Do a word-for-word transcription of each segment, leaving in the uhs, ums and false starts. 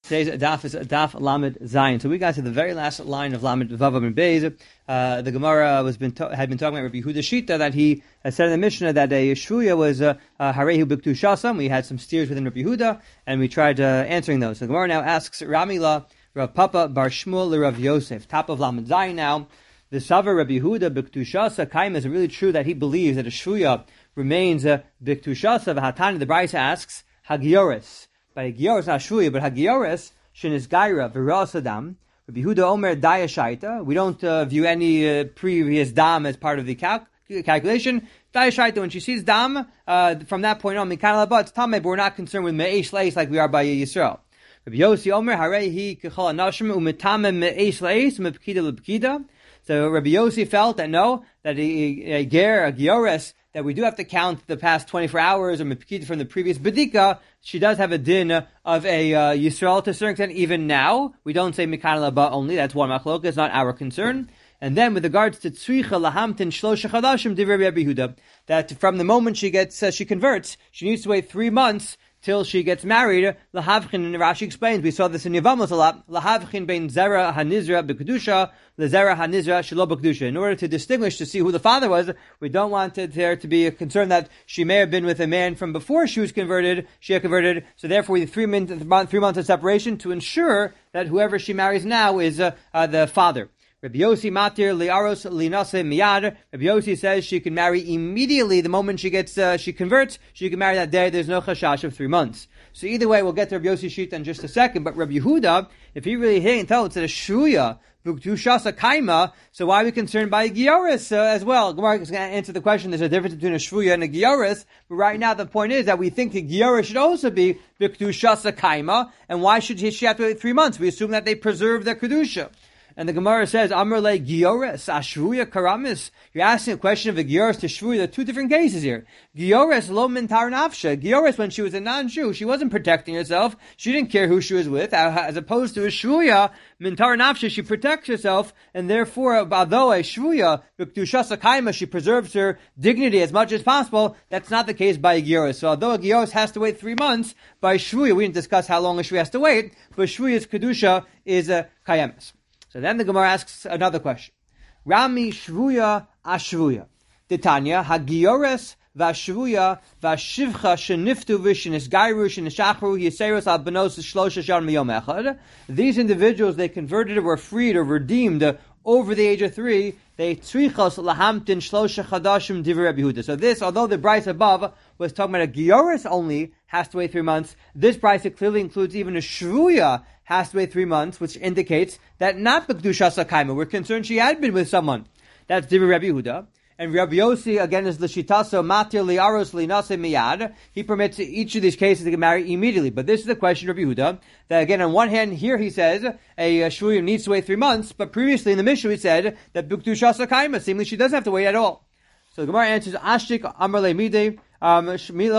Today's daf is daf Lamed Zayin. So we got to the very last line of Lamed Vav and Beis. Uh, the Gemara was been to- had been talking about Rabbi Yehuda Shita that he had said in the Mishnah that a Shvuya was uh, uh, Harehu B'Ktushasam. We had some steers within Rabbi Yehuda, and we tried uh, answering those. So the Gemara now asks Ramila Rav Papa Bar Shmuel Rav Yosef. Top of Lamed Zayin now. The Savar Rabbi Yehuda B'Ktushasa Kaim, is it really true that he believes that a Shvuya remains uh, B'Ktushasa? V'Hatani, the Brisa asks Hagioris. By Gioris, not Shvuya, but Hagioris, Shenis Gaira, V'Ras Adam, Rabbi Yehuda Omer Daya Shaita. We don't uh, view any uh, previous dam as part of the cal- calculation. Daya Shaita, when she sees dam, uh, from that point on, Mikan Alaba, it's Tameh, but we're not concerned with Me'esh Leis like we are by Yisrael. Rabbi Yossi Omer, Harehi Kechal Anashim, Umetame Me'esh Leis, Mepkida Lepkida. So Rabbi Yossi felt that no, that a, a ger, a giores, that we do have to count the past twenty-four hours or mepkid from the previous bedika. She does have a din of a uh, Yisrael to a certain extent. Even now, we don't say mikan laba only. That's one machlok. It's not our concern. And then with regards to tzricha lahamtin shlosha chadashim divrei Rabbi Yehuda, that from the moment she gets uh, she converts, she needs to wait three months till she gets married. Lahavchin, and Rashi explains, we saw this in Yevamos a lot. Lahavchin bein zera hanizra b'kedusha, lezera hanizra shelo b'kedusha. In order to distinguish, to see who the father was, we don't want it there to be a concern that she may have been with a man from before she was converted, she had converted, so therefore the three, min- three months of separation to ensure that whoever she marries now is uh, uh, the father. Rabbi Yossi matir liaros linase miyad. Rabbi Yossi says she can marry immediately the moment she gets uh, she converts. She can marry that day. There's no chashash of three months. So either way, we'll get to Rabbi Yossi Shita in just a second. But Rabbi Yehuda, if he really hit and tell it's a shuya b'ktushasa kaima, so why are we concerned by a gioris uh, as well? Gemara is going to answer the question. There's a difference between a shuya and a gioris. But right now, the point is that we think the gioris should also be b'ktushasa kaima. And why should she have to wait three months? We assume that they preserve their kedusha. And the Gemara says, Amr le Gioris, Ashvuya Karamis. You're asking a question of a Gioris to Shvuya. There are two different cases here. Gioris lo mintar nafsha. Gioris, when she was a non-Jew, she wasn't protecting herself. She didn't care who she was with. As opposed to a Shvuya, mintar nafsha, she protects herself. And therefore, although a Shvuya, b'ktushasa kaima, she preserves her dignity as much as possible. That's not the case by a Gioris. So although a Gioris has to wait three months, by Shvuya, we didn't discuss how long a Shvuya has to wait, but Shvuya's kedusha is a kayemis. So then the Gemara asks another question. Rami shvuya ashvuya. Titania hagiores vashvuya vashivcha sheniftu vishinis gairu shenishachru yiseros al benos shlosha shan miyom echad. These individuals, they converted or were freed or redeemed over the age of three. They tzrichos lahamtin shlosha chadashim divrei Rabbi Yehuda. So this, although the Brisa above was talking about a gioris only has to wait three months, this Brisa clearly includes even a shvuya has to wait three months, which indicates that not b'kedushas kaima. We're concerned she had been with someone. That's divrei Rabbi Yehuda. And Rabbi Yossi, again, is l'shitaso matir liaros linase miyad. He permits each of these cases to get married immediately. But this is the question of Rabbi Yehuda, that again, on one hand, here he says a uh, shvuya needs to wait three months, but previously in the Mishnah he said that b'kedushas kaima, seemingly she doesn't have to wait at all. So the Gemara answers, Ashtik Amar le midei. Um,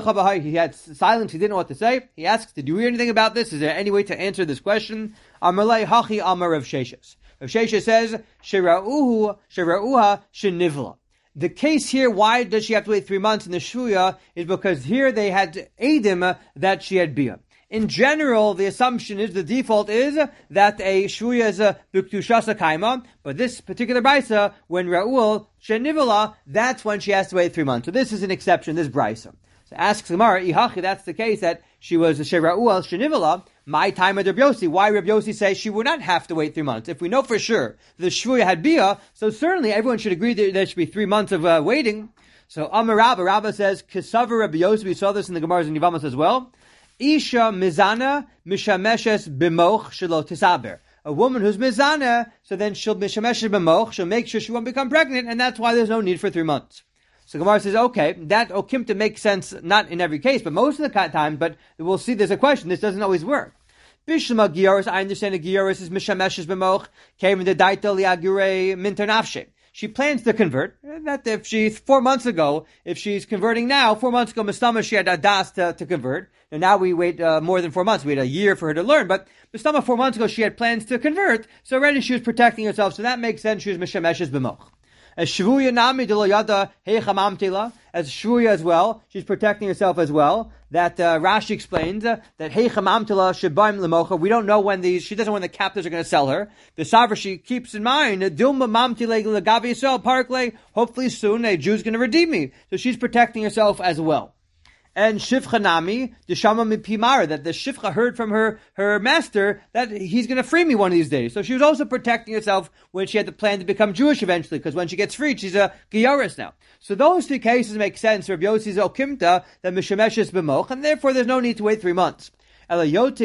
he had silence, he didn't know what to say. He asks, did you hear anything about this? Is there any way to answer this question? Amalei hachi amar Rav Sheshes. Rav Sheshes says, Shera'uhu, Shera'uha shenivla. The case here, why does she have to wait three months in the Shuya, is because here they had Eidim that she had Bia. In general, the assumption is, the default is, that a Shvuya is a B'ktushasa Kaima, but this particular Brisa, when Ra'ul Shenivala, that's when she has to wait three months. So this is an exception, this Brisa. So asks Gemara, Ihachi, that's the case, that she was a Shera'ul Shenivala, my time at Rabbi Yossi. Why Rabbi Yossi says she would not have to wait three months? If we know for sure the Shvuya had Bia, so certainly everyone should agree that there should be three months of uh, waiting. So Amar Rabba, Rabba says, Kesavar Rabbi Yossi, we saw this in the Gemaras and Yevamos as well. Isha mizana mishameshes b'moch shelo tisaber. A woman who's mizana, so then she'll mishameshes b'moch, she'll make sure she won't become pregnant, and that's why there's no need for three months. So Gemara says, okay, that okimta makes sense, not in every case, but most of the time, but we'll see there's a question, this doesn't always work. Bishlama gioris, I understand a gioris is mishameshes b'moch, came in the daita liagure mintanafshe. She plans to convert. That if she's four months ago, if she's converting now, four months ago, Mistama, she had a das to, to convert. And now we wait uh, more than four months. We had a year for her to learn. But Mistama, four months ago, she had plans to convert. So already she was protecting herself. So that makes sense. She was Mishameshes b'moch. As Shvuya Nami de lo Yada Heichamamtila, as Shvuya as well, she's protecting herself as well. That uh, Rashi explains uh, that Heichamamtila Shebaim Lemocha. We don't know when these. She doesn't know when the captives are going to sell her. The Savra, she keeps in mind Dilma Mamtile Legavi Yisrael Parkle. Hopefully soon a Jew's going to redeem me. So she's protecting herself as well. And Shivcha Nami, the Shama Mipimara, that the Shivcha heard from her, her master that he's going to free me one of these days. So she was also protecting herself when she had the plan to become Jewish eventually, because when she gets freed, she's a Giyaris now. So those two cases make sense. Rabbi Yossi's Okimta, that Mishemesh is B'moch, and therefore there's no need to wait three months. Let's say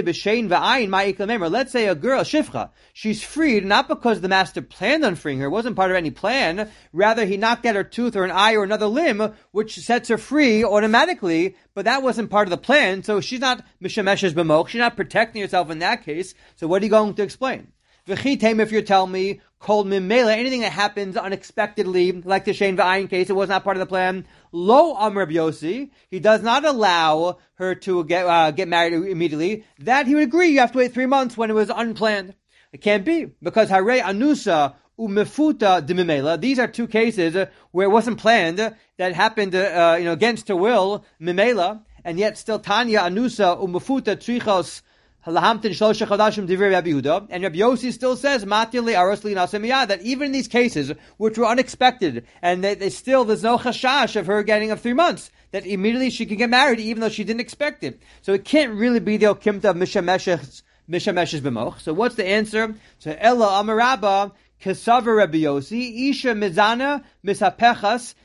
a girl, Shivcha, she's freed not because the master planned on freeing her, it wasn't part of any plan, rather he knocked out her tooth or an eye or another limb, which sets her free automatically, but that wasn't part of the plan, so she's not Mishemeshes B'moch, she's not protecting herself in that case, so what are you going to explain? V'chitem, if you're telling me, called mimela, anything that happens unexpectedly, like the Shein V'ayin case, it was not part of the plan. Lo Am Rabbi Yossi, he does not allow her to get uh, get married immediately. That he would agree, you have to wait three months when it was unplanned. It can't be, because Hare Anusa Umefuta de Mimela, these are two cases uh, where it wasn't planned, uh, that happened uh, you know, against her will, Mimela, and yet still Tanya Anusa Umefuta Trichos and Rabbi Yossi still says that even in these cases, which were unexpected, and they, they still, there's no chashash of her getting of three months, that immediately she can get married even though she didn't expect it. So it can't really be the okimta of Mishamesh's b'moch. So what's the answer? So Ella Amarabba, Kesavar Rabbi Yossi, Isha Mizana, Misapechas,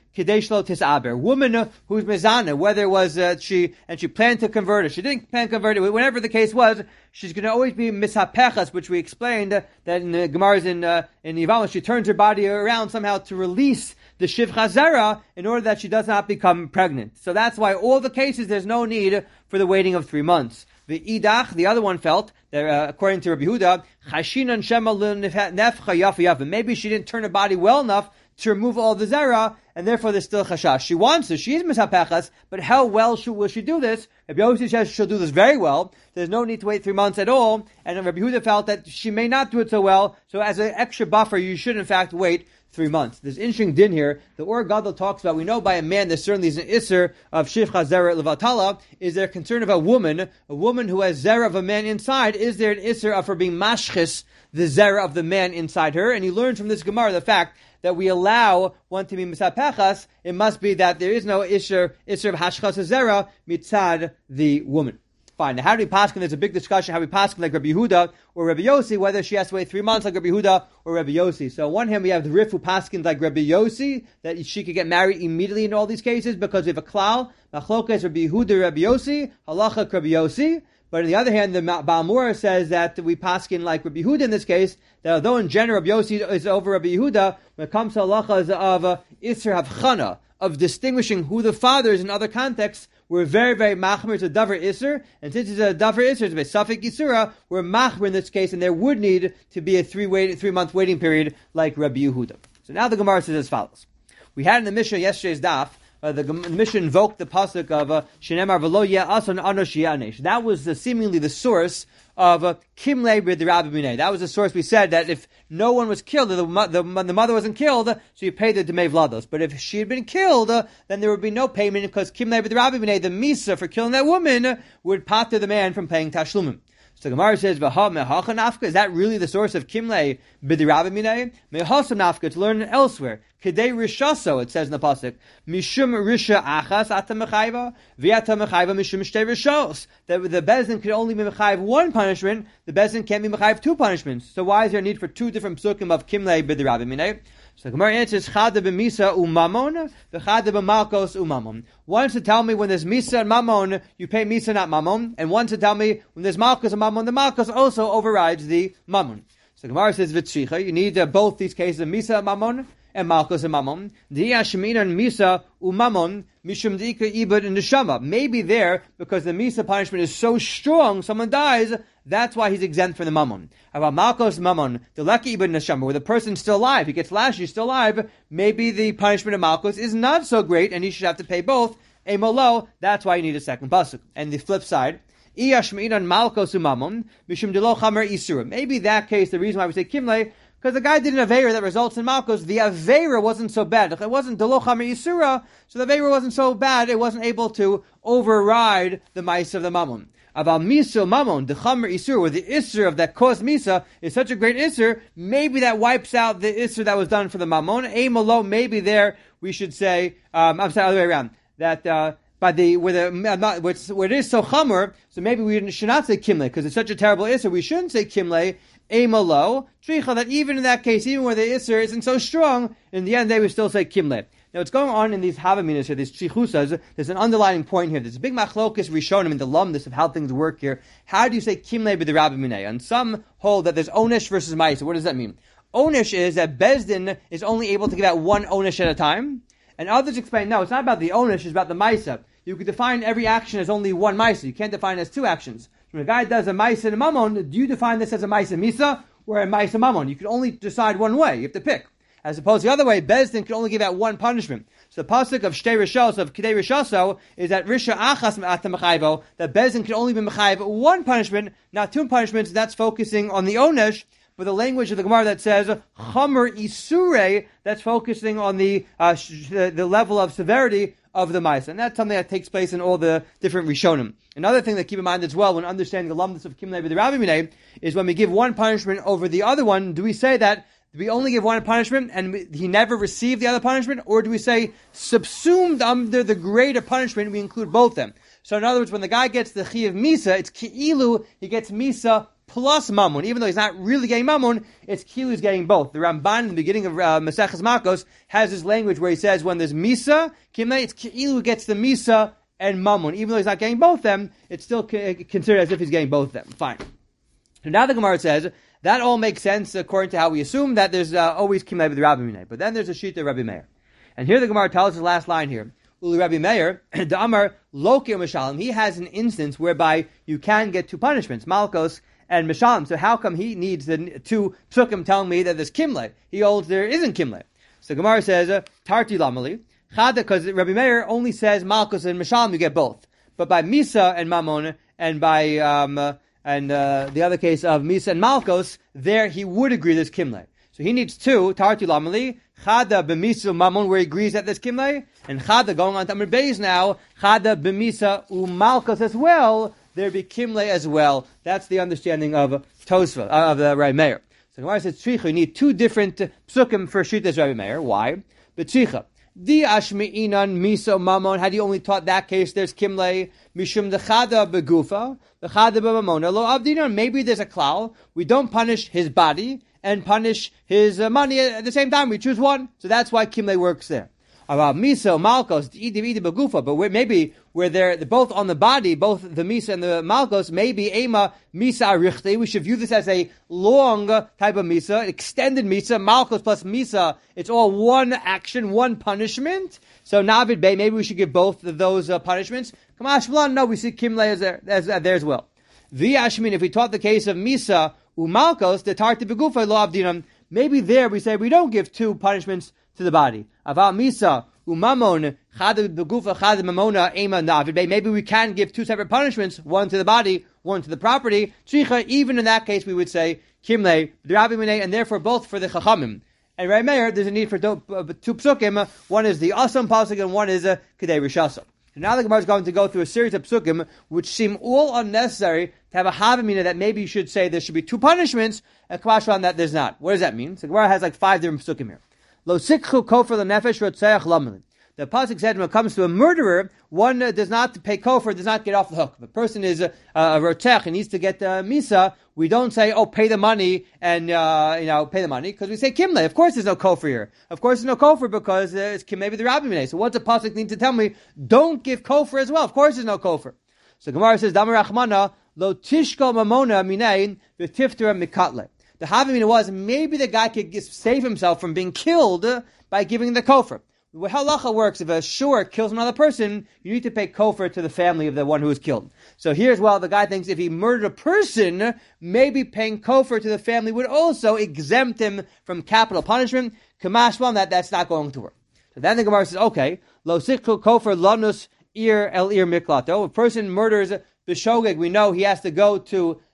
woman who's mezana, whether it was uh, she and she planned to convert her, she didn't plan to convert her, whenever the case was, she's going to always be misapechas, which we explained uh, that in the Gemara's in uh, in Yevamot, she turns her body around somehow to release the shivcha zera in order that she does not become pregnant. So that's why all the cases there's no need for the waiting of three months. The idach, the other one felt that uh, according to Rabbi Huda, chashinan shema nefcha yafa yafa. Maybe she didn't turn her body well enough to remove all the zera, and therefore there's still chashash. She wants to, she is misapechas, but how well should, will she do this? Rabbi Yossi says she'll do this very well. There's no need to wait three months at all, and Rabbi Huda felt that she may not do it so well, so as an extra buffer, you should in fact wait three months. There's interesting din here. The Or Gadol talks about, we know by a man there certainly is an isser of shivcha zera levatala. Is there concern of a woman, a woman who has zera of a man inside, is there an isser of her being mashchis, the zera of the man inside her? And he learns from this Gemara the fact that we allow one to be misapechas, it must be that there is no isser, isser of hashchas zera mitzad the woman. Fine. Now, how do we paskin? There's a big discussion how we paskin like Rabbi Yehuda or Rabbi Yossi, whether she has to wait three months like Rabbi Yehuda or Rabbi Yossi. So on one hand, we have the Rifu paskin like Rabbi Yossi, that she could get married immediately in all these cases because we have a klal, machlokas Rabbi Yehuda, Rabbi Yossi, halacha Rabbi Yossi. But on the other hand, the Balmura says that we paskin like Rabbi Yehuda in this case, that although in general Rabbi Yossi is over Rabbi Yehuda, when it comes to halacha of uh, Isser Havchana, of distinguishing who the father is in other contexts, we're very, very machmer to davar Isser, and since it's a davar Isser, it's a Safek Isura, we're machmer in this case, and there would need to be a three wait, three month waiting period like Rabbi Yehuda. So now the Gemara says as follows. We had in the Mishnah yesterday's daf, Uh, the, the Mishnah invoked the pasuk of Shenemar v'lo yeh ason anosh yanesh. That was the, seemingly the source of uh, Kimlei b'derabbi minei. That was the source. We said that if no one was killed, the, the, the mother wasn't killed, so you pay the demei vlados. But if she had been killed, uh, then there would be no payment because Kimlei b'derabbi minei, the misa for killing that woman, would pater the man from paying tashlumim. So the Gemara says, "V'ha mehacha nafka." Is that really the source of kimlei b'dirabim minei? Mehasam nafka to learn elsewhere. Kedei rishaso, it says in the pasuk, mishum risha achas ata mechayva, v'ata mechayva mishum shtei rishos. That the bezin could only be mechayv one punishment, the bezin can't be mechayv two punishments. So why is there a need for two different psukim of kimlei b'dirabim minei? So the Gemara answers, Chada b'misa umamon, v'chada b'malkos umamon. One to tell me when there's misa and mamon, you pay misa, not mamon. And one to tell me when there's malkos and mamon, the malkos also overrides the mamon. So the Gemara says, V'tzricha, you need uh, both these cases of misa and mamon, and malkos and mamon. Diya sheminan misa umamon, mishum dika ibad in neshama. Maybe there, because the misa punishment is so strong, someone dies, that's why he's exempt from the mammon. About malkos mammon, the lucky ibn neshama, where the person's still alive, he gets lashed, he's still alive, maybe the punishment of malkos is not so great, and he should have to pay both. A molo, that's why you need a second pasuk. And the flip side, maybe that case, the reason why we say kimle, Because the guy did an Aveira that results in Malchus. The Aveira wasn't so bad. It wasn't Delo Chamer Yisura, so the Aveira wasn't so bad, it wasn't able to override the mice of the Mammon. About Miso Mammon, the Chamer Isur, where the Isur of that caused Misa is such a great Isur, maybe that wipes out the Isur that was done for the Mammon. Amalo, maybe there we should say, um, I'm sorry, other way around, that, uh, by the, where the, where, it's, where it is so Chamer, so maybe we should not say Kimle, because it's such a terrible Isur, we shouldn't say Kimle, Amalo, Tricha, that even in that case, even where the Isser isn't so strong, in the end they would still say Kimle. Now what's going on in these Havaminas here, these Trichusas, there's an underlying point here. There's a big machlokas rishonim in the lumdus of how things work here. How do you say Kimle b'the Rabbi Minei? And some hold that there's Onesh versus Maisa. What does that mean? Onesh is that Bezdin is only able to give out one Onesh at a time. And others explain, no, it's not about the Onesh, it's about the Maisa. You could define every action as only one Maisa. You can't define it as two actions. When a guy does a Maisa and a Mammon, do you define this as a Maisa Misa or a Maisa Mammon? You can only decide one way. You have to pick. As opposed to the other way, Bezdin can only give out one punishment. So the pasuk of Shtei Rishos, of Kedei Rishoso, is that Risha Achas Me'ata Mechayvo, that Bezdin can only be Mechayv one punishment, not two punishments. That's focusing on the Onesh, but the language of the Gemara that says Chamer Isure, that's focusing on the, uh, sh- the the level of severity of the mice. And that's something that takes place in all the different Rishonim. Another thing that keep in mind as well when understanding the lumdus of Kimle b'the Rabbi Minei is when we give one punishment over the other one, do we say that we only give one punishment and he never received the other punishment, or do we say subsumed under the greater punishment we include both them? So in other words, when the guy gets the Chi of Misa, it's Ki'ilu, he gets Misa plus Mammon. Even though he's not really getting Mammon, it's Ki'ilu, he's getting both. The Ramban in the beginning of uh, Maseches Makos has this language where he says when there's Misa, Kimle, it's Ki'ilu gets the Misa and Mammon. Even though he's not getting both of them, it's still considered as if he's getting both of them. Fine. So now the Gemara says, that all makes sense according to how we assume that there's uh, always Kimle with Rabbi Minei. But then there's a Shita Rabbi Meir. And here the Gemara tells us the last line here. Uli Rabbi Meir, the Amar Loki Mishalim, he has an instance whereby you can get two punishments, Malkos and Mishalim. So how come he needs the two psukim telling me that there's Kimle? He holds there isn't Kimle. So Gemara says, Tarti Lamali, Chada, because Rabbi Meir only says Malkos and Mishalim, you get both. But by Misa and Mammon, and by, um, uh, and uh, the other case of Misa and Malkos, there he would agree there's Kimle. So he needs two, Tarti Lamali, Chada b'misa Mammon, where he agrees that there's Kimle, and Chada, going on to Amr Beis now, Chada b'misa u'malkos as well, there be Kimle as well. That's the understanding of Tosfa, uh, of the Rabbi Meir. So Gemara says, Tzricha, you need two different uh, psukim for Shitas Rabbi Meir. Why? But Tzricha, Di ashmi'inan misa Mammon, had he only taught that case, there's Kimle, mishum the Chada begufa, the Chada b'mamona, lo avdinan, maybe there's a klal, we don't punish his body, and punish his uh, money at the same time. We choose one. So that's why Kimle works there. About Misa, Malkos, Idi, Idi, Bagufa, but where, maybe where they're both on the body, both the Misa and the Malkos, maybe Ema, Misa Arichte, we should view this as a long type of Misa, extended Misa, Malkos plus Misa, it's all one action, one punishment. So Navid Bey, maybe we should give both of those uh, punishments. Kamash Vlan, no, we see Kimle as there as, uh, there as well. The Ashmin, if we taught the case of Misa, Umalkos, the Tarti Begufa, Lo Avdinam, maybe there we say we don't give two punishments to the body. Aval Misa, Umamon, Chada Begufa, Chada Mamona, Ema Navid. Maybe we can give two separate punishments, one to the body, one to the property. Tzricha, even in that case, we would say Kimle, the Rabbi Minei, and therefore both for the Chachamim. And Rabbi Meir, there's a need for two, uh, two psukim. One is the Asam pasuk, and one is a Kedei Rishasa. So now the Gemara is going to go through a series of psukim which seem all unnecessary to have a havamina that maybe you should say there should be two punishments, and Kamashwan that there's not. What does that mean? So the Gemara has like five different psukim here. Lo sikhu kofer lenefesh rotzeach lamelin. The pasuk said when it comes to a murderer, one uh, does not pay kofar, does not get off the hook. If a person is a, a rotzech and needs to get uh, misa, we don't say, oh, pay the money and, uh, you know, pay the money, because we say kimle. Of course there's no kofar here. Of course there's no kofar because uh, it's kimle with the Rabbi Minei. So what's the pasuk need to tell me? Don't give kofar as well. Of course there's no kofar. So Gemara says, Damar Rachmana, lo tishko mamona minayin v'tiftera mikatle. The havamina was maybe the guy could save himself from being killed by giving the kofar. How halacha works, if a shor kills another person, you need to pay kofar to the family of the one who was killed. So here's well, the guy thinks if he murdered a person, maybe paying kofar to the family would also exempt him from capital punishment. Kamashwan, that that's not going to work. So then the Gemara says, okay, lo sikhu kofar lanus ir el ir miklato. A person murders b'shogeg, we know he has to go to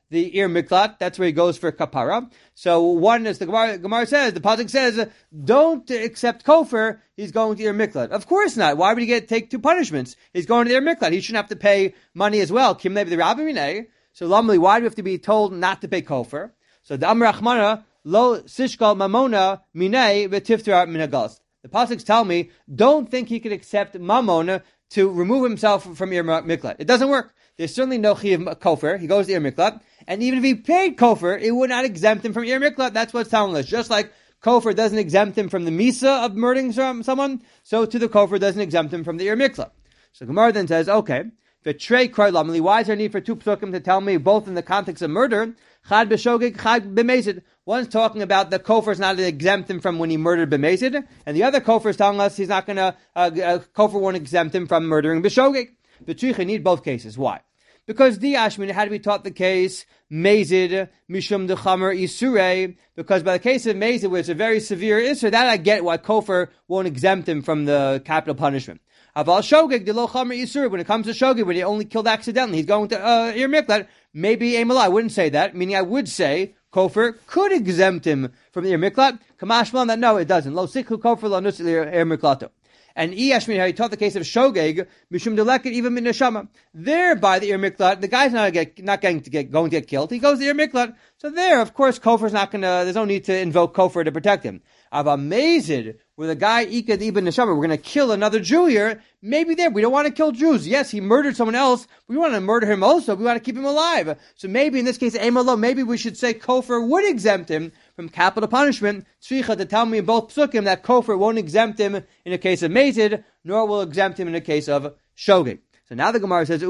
the Ir Miklat. That's where he goes for kapara. So one, as the Gemara, Gemara says, the pasuk says, don't accept kofar. He's going to Ir Miklat. Of course not. Why would he get take two punishments? He's going to the Ir Miklat. He shouldn't have to pay money as well. Kim Levi the Rabbi Minei. So Lamli, why do we have to be told not to pay kofar? So the Amar Achmana lo sishkal mamona minei v'tiftar minagas. The pasuk tell me, don't think he could accept mamona to remove himself from Ir Miklat. It doesn't work. There's certainly no chiyuv kofar. He goes to Ir Miklat. And even if he paid kofar, it would not exempt him from Ir Miklat. That's what's telling us. Just like kofar doesn't exempt him from the misa of murdering someone, so to the kofar doesn't exempt him from the Ir Miklat. So Gemara then says, okay, v'trei kroi lamli, why is there need for two psukim to tell me both in the context of murder, chad b'shogeg, chad b'mezid? One's talking about the kofar is not to exempt him from when he murdered b'mezid, and the other kofar is telling us he's not going to, uh, uh, kofar won't exempt him from murdering b'shogeg. B'tricha need both cases. Why? Because the Ashmin had to be taught the case Mazid Mishum Dechamer Isurei, because by the case of Mazid, where it's a very severe Isur, that I get why kofar won't exempt him from the capital punishment. Aval Shogeg Delo Chamer Isur, when it comes to Shogeg, when he only killed accidentally, he's going to uh, Ir Miklat, maybe Amalai. I wouldn't say that, meaning I would say kofar could exempt him from the Ir Miklat. Kamashmalan that no, it doesn't. Lo Sikhu Kofar Lo Nus Ir Miklato. And Iyashmin, how he taught the case of Shogeg, Mishum Deleket, even min Neshama. There, by the Ir Miklat, the guy's not, get, not going to get going to get killed. He goes to Ir Miklat. So there, of course, Kofar's not going to, there's no need to invoke Kofar to protect him. Ava Mazid, where the guy, Ikad Ibn Neshama, we're going to kill another Jew here, maybe there, we don't want to kill Jews. Yes, he murdered someone else, we want to murder him also, we want to keep him alive. So maybe in this case, Amalo, maybe we should say Kofar would exempt him from capital punishment. Tzricha to tell me in both psukim that kofar won't exempt him in a case of mazid, nor will exempt him in a case of shogeg. So now the Gemara says,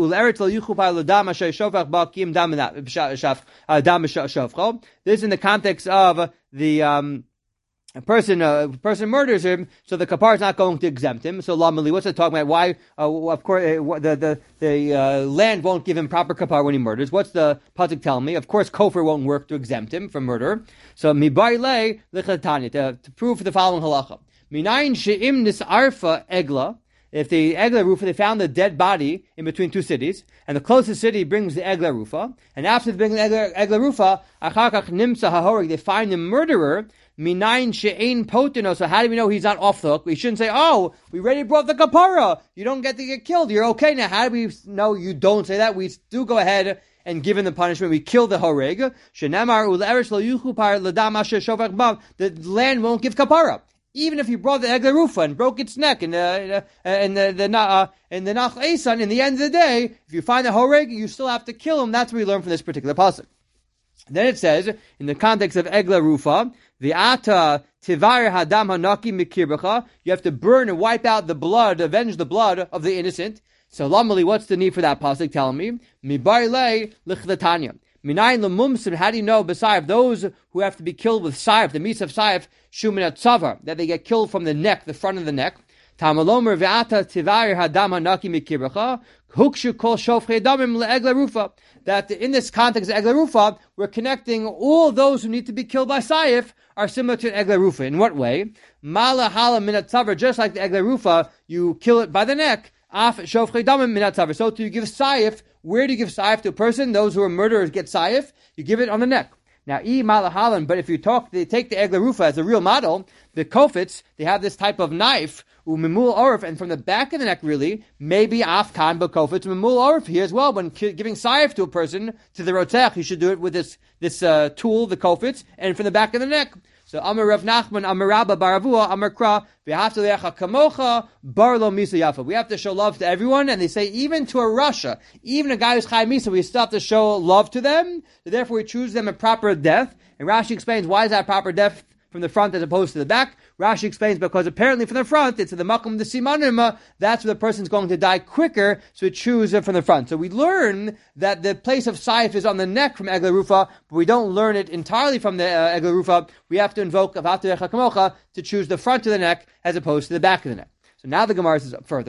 this is in the context of the um, a person, uh, a person murders him, so the kapar is not going to exempt him. So lamali, what's it talking about? Why? Uh, of course, uh, the the the uh, land won't give him proper kapar when he murders. What's the pasuk telling me? Of course, kofar won't work to exempt him from murder. So mibayle lichatanya to, to prove the following halacha: minayin she'im nisarfa egla. If the egla rufa, they found a dead body in between two cities, and the closest city brings the egla rufa, and after they bring the egla, egla rufa, achakach nimsa hahorig, they find the murderer. Minayin she'ein potino. So how do we know he's not off the hook? We shouldn't say, oh, we already brought the kapara. You don't get to get killed. You're okay now. How do we know you don't say that? We do go ahead and give him the punishment. We kill the horeg. Shenamar u'le'eresh lo yuchu par l'dam asher shovach bam. The land won't give kapara. Even if you brought the egla rufa and broke its neck in the in the the uh, in the nach esan, in the end of the day, if you find the horeg, you still have to kill him. That's what we learn from this particular pasuk. Then it says, in the context of egla rufa, the ata tivar hadam hanaki mikirbacha, you have to burn and wipe out the blood, avenge the blood of the innocent. So lamali, what's the need for that pasuk? Tell me. Mibarile lichlatanya. Minayin lemumsin, how do you know, besides those who have to be killed with saif, the meats of saif, shuminat tzavar, that they get killed from the neck, the front of the neck. Tamalomer ve'ata tivar hadam hanaki mikirbacha, hukshu kol shofchei damim le'egla rufa. That in this context of egla rufa, we're connecting all those who need to be killed by saif are similar to egla rufa. In what way? Mala hala minat tzavar, just like the egla rufa, you kill it by the neck. Af shofchei damim minat tzavar. So to give saif, where do you give saif to a person? Those who are murderers get saif. You give it on the neck. Now, e malahalan, but if you talk, they take the egla rufa as a real model. The kofits, they have this type of knife, umimul orif, and from the back of the neck, really, maybe afkan, but kofits, umimul orif here as well. When ki- giving saif to a person, to the rotzach, you should do it with this this uh, tool, the kofits, and from the back of the neck. So Amar Rav Nachman, Amar Rabba Baravua, Amar Kra, v'hafta le'echa kamocha, bar lo misa yafa. We have to show love to everyone, and they say even to a Russia, even a guy who's chai misa, we still have to show love to them. So therefore, we choose them a proper death. And Rashi explains why is that proper death from the front as opposed to the back. Rashi explains because apparently from the front, it's in the makom the simanim, that's where the person's going to die quicker, so we choose it from the front. So we learn that the place of saif is on the neck from egla rufa, but we don't learn it entirely from the uh, egla rufa. We have to invoke avatu echa kamocha to choose the front of the neck as opposed to the back of the neck. So now the Gemara says further,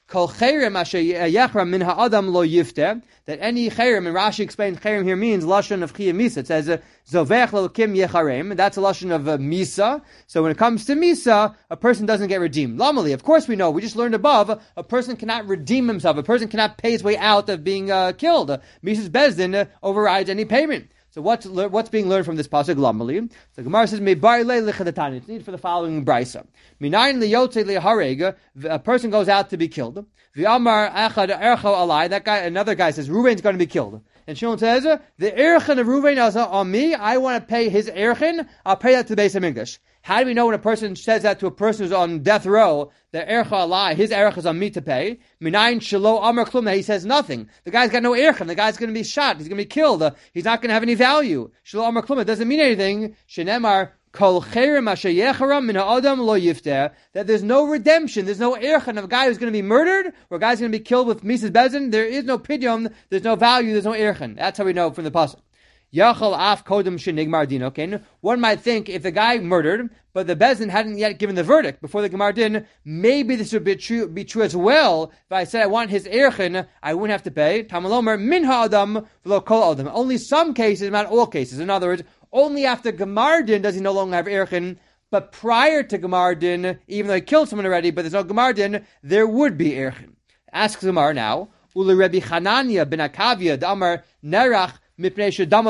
Kol chayrim asher yechram min ha'adam lo yifte, that any chayrim, and Rashi explains chayrim here means lashon of chiyah misa. It says zovech lokim yecharem, and that's a lashon of uh, misa. So when it comes to misa, a person doesn't get redeemed. Lamali, of course we know. We just learned above. A person cannot redeem himself. A person cannot pay his way out of being uh, killed. Misa's bezdin uh, overrides any payment. So what's what's being learned from this pasuk? Lamali. So Gemara says mebar le lichadatani. It's needed for the following brisa. Minayin liyotze lehareg. A person goes out to be killed. V'amar echad ercho alai. That guy, another guy says Reuven's going to be killed. And Shimon says the erchin of Reuven is on me. I want to pay his erchin. I'll pay that to the Beis HaMikdash. How do we know when a person says that to a person who's on death row, the ercha alai, his ercha is on me to pay? Minayin shelo amar klum, he says nothing. The guy's got no ercha. The guy's going to be shot. He's going to be killed. Uh, he's not going to have any value. Shelo amar klum, it doesn't mean anything. Shenemar kol chayrim asher yecharam min ha'adam lo yifteh, that there's no redemption, there's no ercha of a guy who's going to be murdered, or a guy's going to be killed with Mises Bezin. There is no pidyon, there's no value, there's no ercha. That's how we know from the pasuk. Yachal af kodem shenigmar din. Okay, one might think if the guy murdered, but the Bezdin hadn't yet given the verdict before the Gemar din, maybe this would be true, be true as well. If I said I want his erchin, I wouldn't have to pay. Tamalomer min ha'adam v'lo kol adam. Only some cases, not all cases. In other words, only after Gemar din does he no longer have erchin. But prior to Gemar din, even though he killed someone already, but there's no Gemar din, there would be erchin. Ask Gemar now. Uli Rabbi Chananya ben Akavia d'amar nerach. So Rabbi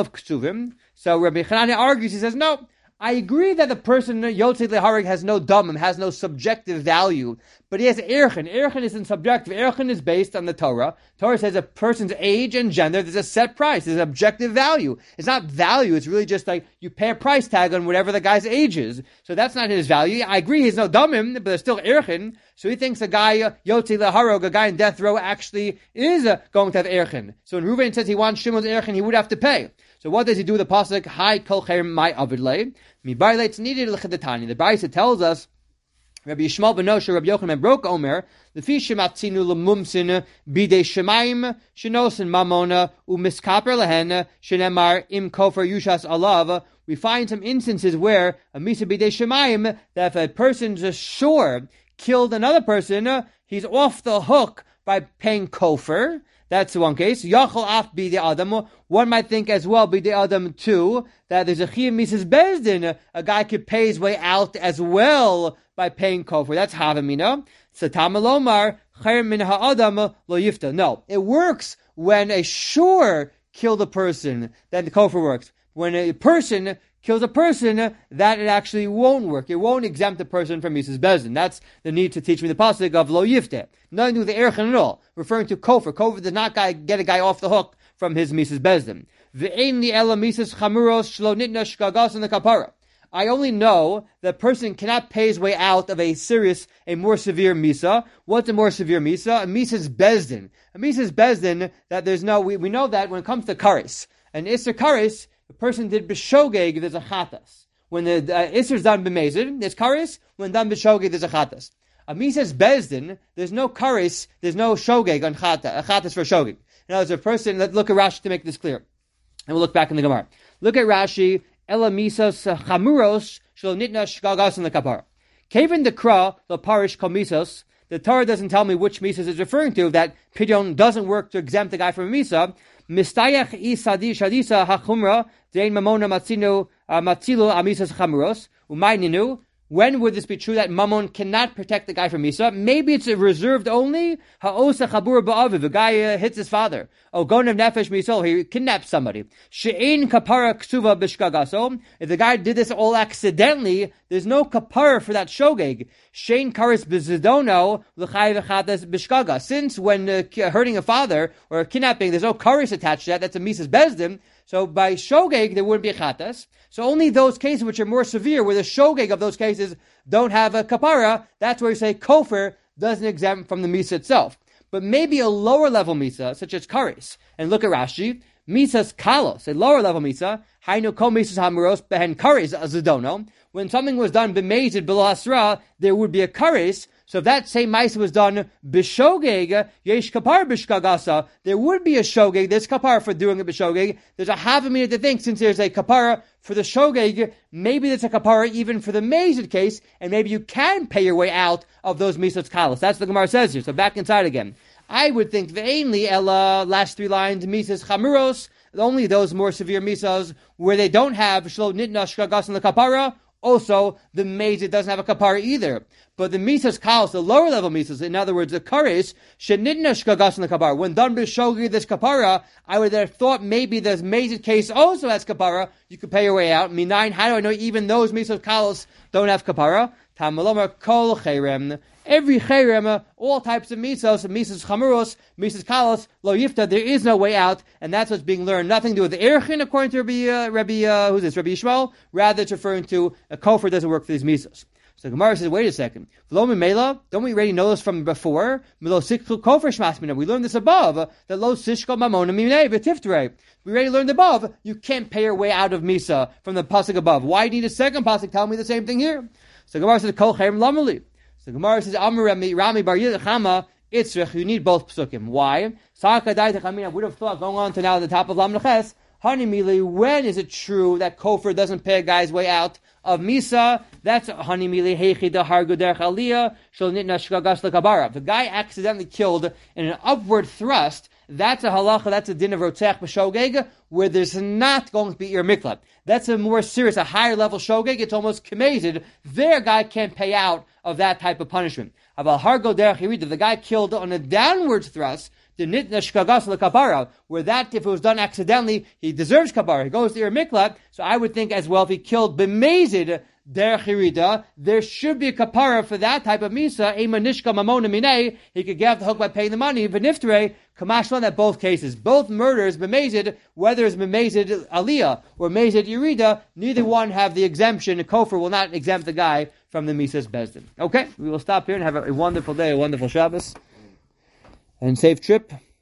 Chananya argues, he says, no, I agree that the person, Yotzei Leharig, has no damim, has no subjective value, but he has erchin. Erchin isn't subjective. Erchin is based on the Torah. Torah says a person's age and gender, there's a set price, there's an objective value. It's not value, it's really just like you pay a price tag on whatever the guy's age is. So that's not his value. I agree he's no damim, but there's still erchin. So he thinks a guy, Yotzei Leharog, a guy in death row, actually is uh, going to have erchin. So when Reuven says he wants Shimon's erchin, he would have to pay. So what does he do with the pasuk? Hai kol chayrim my avidle. Mi bar it's needed l'chedetani. The Brisa tells us, Rabbi Yishmael ben Nosha, Rabbi Yochanan broke Omer, lefi shematzinu lemumsin bidei shemayim shenosin mamona umiskaper lehen shenemar im kofer yushas alav. We find some instances where a misa bidei shemayim, that if a person's sure killed another person, he's off the hook by paying kofer. That's one case. Yachol af be the Adam. One might think as well, be the Adam too, that there's a chiyuv Mises Bezdin. A guy could pay his way out as well by paying kofer. That's havamina. Satam alomar chayr min ha'adam lo yifta. No, it works when a shur killed a person. Then the kofer works. When a person kills a person, that it actually won't work. It won't exempt the person from Mises Bezdin. That's the need to teach me the pasuk of lo yifte. Nothing to do with the erchin at all. Referring to kofer. Kofer does not guy, get a guy off the hook from his Mises Bezdin. V'ein li ela Mises chamuros shlo nitna shgagas in the kapara. I only know that a person cannot pay his way out of a serious, a more severe misa. What's a more severe misa? A Mises Bezdin. A Mises Bezdin, that there's no, we, we know that when it comes to karis, an Isser karis, the person did b'shogeg, there's a chatas. When the uh, Isser is done b'mezid, there's karis. When done b'shogeg, there's a chatas. A Mises Bezdin, there's no karis, there's no shogeg on chata, a chatas for shogeg. Now, as a person, let's look at Rashi to make this clear. And we'll look back in the Gemara. Look at Rashi, Ela misas chamuros shlo nitna shgagas in the kapara. Kevin dekra lo parish kol misos. The Torah doesn't tell me which misas is referring to, that pidyon doesn't work to exempt the guy from a misa. Mistayach isadi shadisa hachumra dein mamona matzinu matzilu amisas chamuros umayninu. When would this be true that Mammon cannot protect the guy from Misa? Maybe it's reserved only. Ha'osa chabur ba'aviv. A guy uh, hits his father. Oh, gonev nefesh misol. He kidnaps somebody. She'ein kapara ksuva b'shkagaso. If the guy did this all accidentally, there's no kapara for that shogeg. She'ein karis b'zidono l'chai v'chatas b'shkaga. Since when uh, hurting a father or kidnapping, there's no karis attached to that. That's a Mises Bezdin. So by shogeg, there wouldn't be a chatas. So only those cases which are more severe, where the shogeg of those cases don't have a kapara, that's where you say kofer doesn't exempt from the misa itself. But maybe a lower level misa, such as karis. And look at Rashi. Misas kalos, a lower level misa, hainu kol misas hamuros behen kares azudono. When something was done b'mezid below asra, there would be a kares. So if that same misa was done b'shogeg, yesh kapar b'shkagasa, there would be a shogeg. There's kapara for doing it b'shogeg. There's a half a minute to think, since there's a kapara for the shogeg, maybe there's a kapara even for the mezid case, and maybe you can pay your way out of those misas kalos. That's what the Gemara says here. So back inside again. I would think ve'enli ella, last three lines, misas chamuros, only those more severe misas where they don't have shlo nitna shkagas in the kapara. Also, the mezid doesn't have a kapara either. But the misas kalos, the lower level misas, in other words, the kares, shenitna shkagas in the kapara. When done b'shogi this kapara, I would have thought maybe this mezid case also has kapara. You could pay your way out. Minayin, how do I know even those misas kalos don't have kapara? Tamalomar kol cherem. Every cherem, all types of misos, misos chamuros, misos kalos, lo yifta, there is no way out, and that's what's being learned. Nothing to do with the erchin, according to Rabbi, uh, Rabbi uh, who's this, Rabbi Yishmael. Rather, it's referring to a kofar doesn't work for these misos. So Gemara says, wait a second. V'lo mimela, don't we already know this from before? Milo sikhu kofar shmasmina. We learned this above, that lo sishko mamona mimnei v'tiftrei. We already learned above, you can't pay your way out of misa from the pasuk above. Why do you need a second pasuk? Tell me the same thing here. So Gemara says, kol cherem lamali. So Gemara says, Amar Rami Bar Yilchama, Itzrich, you need both psukim. Why? I mean, I would have thought, going on to now the top of Lam Neches, Hani Mili, when is it true that Kofar doesn't pay a guy's way out of Misa? That's Hani Mili, Heichida Hargu Derech Aliyah, Shal Nitna Shkagas Lekabara. If the guy accidentally killed in an upward thrust, that's a halacha, that's a din of rotzech b'shogeg, where there's not going to be ir miklat. That's a more serious, a higher level shogeg, it's almost kemezid. Their guy can't pay out of that type of punishment. About hargo derech yirida, the guy killed on a downward thrust, the nitna shkagas lekapara, where that, if it was done accidentally, he deserves kapara, he goes to ir miklat. So I would think as well, if he killed b'mezid derech yirida, there should be a kapara for that type of misa, ema nishka mamona minei, he could get off the hook by paying the money, v'niftrei, kamashlan, at both cases. Both murders, b'mezid, whether it's b'mezid aliyah or mezid yirida, neither one have the exemption. The kofar will not exempt the guy from the misas bezdin. Okay, we will stop here and have a, a wonderful day, a wonderful Shabbos, and safe trip.